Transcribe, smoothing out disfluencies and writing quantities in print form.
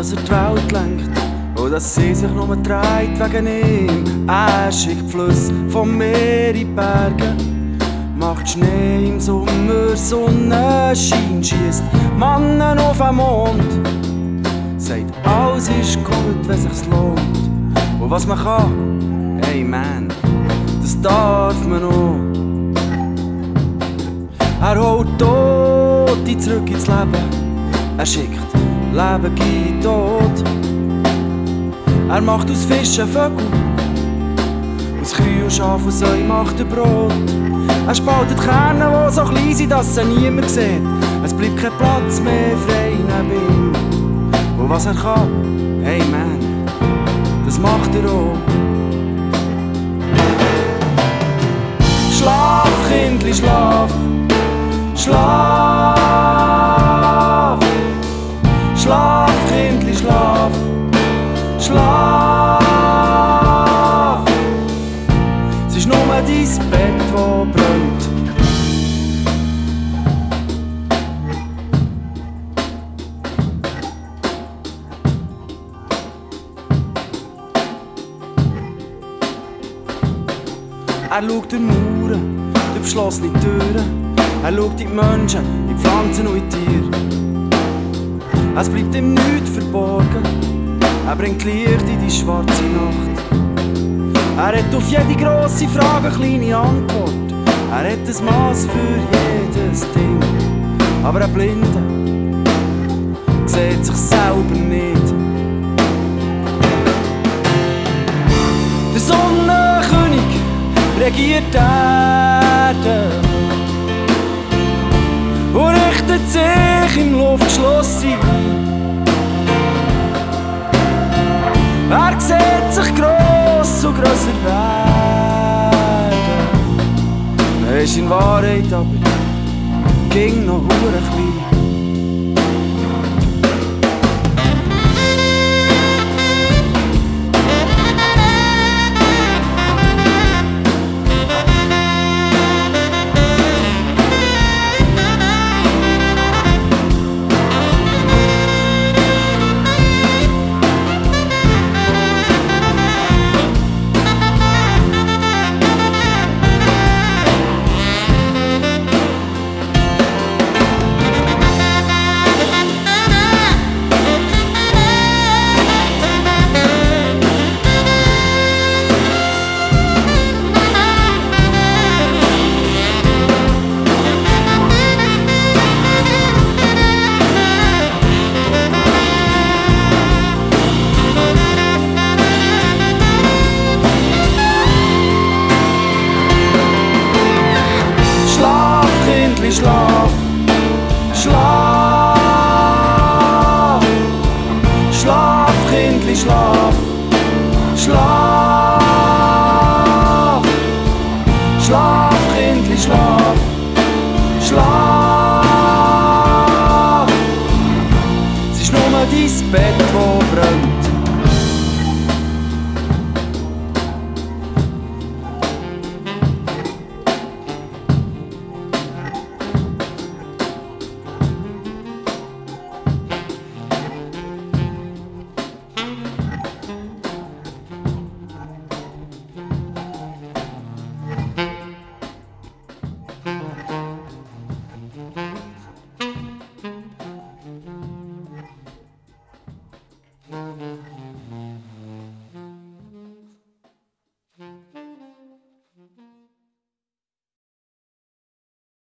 dass er die Welt lenkt und dass sie sich nur dreht wegen ihm. Er schickt Flüsse vom Meer in die Berge, macht Schnee im Sommer, Sonnenschein, schiesst Mannen auf den Mond, sagt, alles ist gut, wenn sich's lohnt. Und was man kann, hey man, das darf man auch. Er holt Tote zurück ins Leben, er schickt Lebende Tod. Er macht aus Fischen Vögel, aus Kühe und Schaf und Säu macht er Brot. Er spaltet Kerne, die so klein sind, dass sie niemand sieht. Es bleibt kein Platz mehr frei neben ihm. Und was er kann, hey man, das macht er auch. Schlaf, Kindli, schlaf, schlaf. Schlaf, Kindli, schlaf, schlaf. Es ist nur dein Bett, das brennt. Er schaut durch Mauern, durch verschlossene Türen. Er schaut in die Menschen, in die Pflanzen und in die Tiere. Es bleibt ihm nichts verborgen. Er bringt Licht in die schwarze Nacht. Er hat auf jede grosse Frage eine kleine Antwort. Er hat ein Maß für jedes Ding. Aber ein Blinder sieht sich selber nicht. Der Sonnenkönig regiert die Erde und richtet sich im Luftschloss ein. Er sieht sich gross und grösser werden. Er ist in Wahrheit aber ging noch hure klein. Schlaf, schlaf, schlaf, Kindli, schlaf, schlaf, schlaf, Kindli, schlaf, schlaf. Es ist nur dein Bett, das brennt.